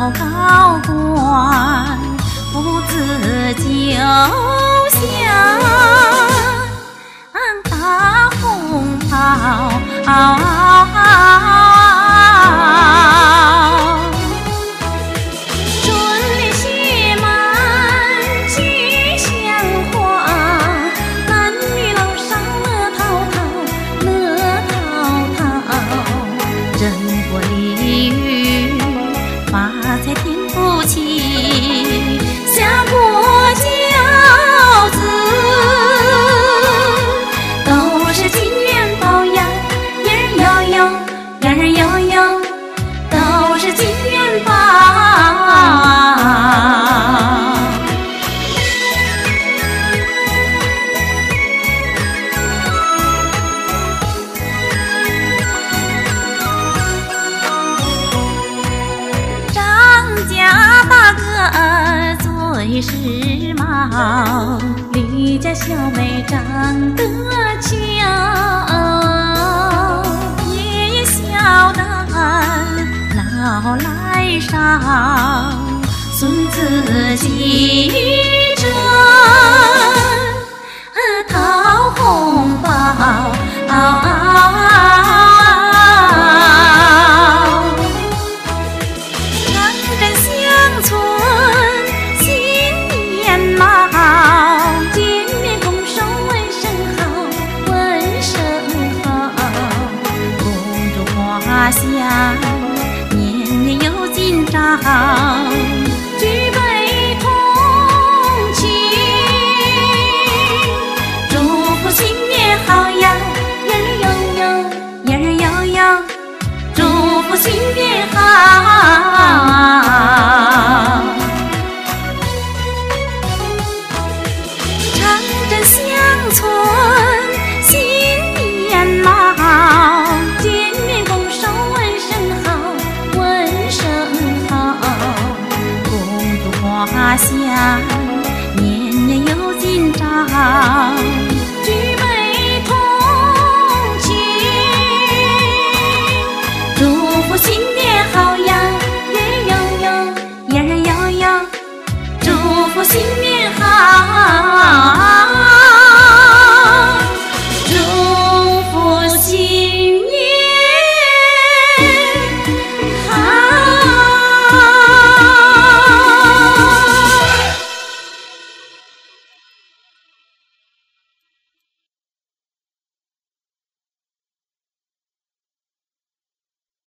高官，父子就像大红袍。人国利欲，发财天福气，下国骄子，都是金元宝呀，呀儿悠悠，呀儿悠悠，都是金元宝。最时髦，李家小妹长得俏，爷爷孝道老来少，孙子记着讨红包。下年年有今朝，举杯同庆，祝福新年好呀，呀儿悠悠，呀儿悠悠，祝福新年。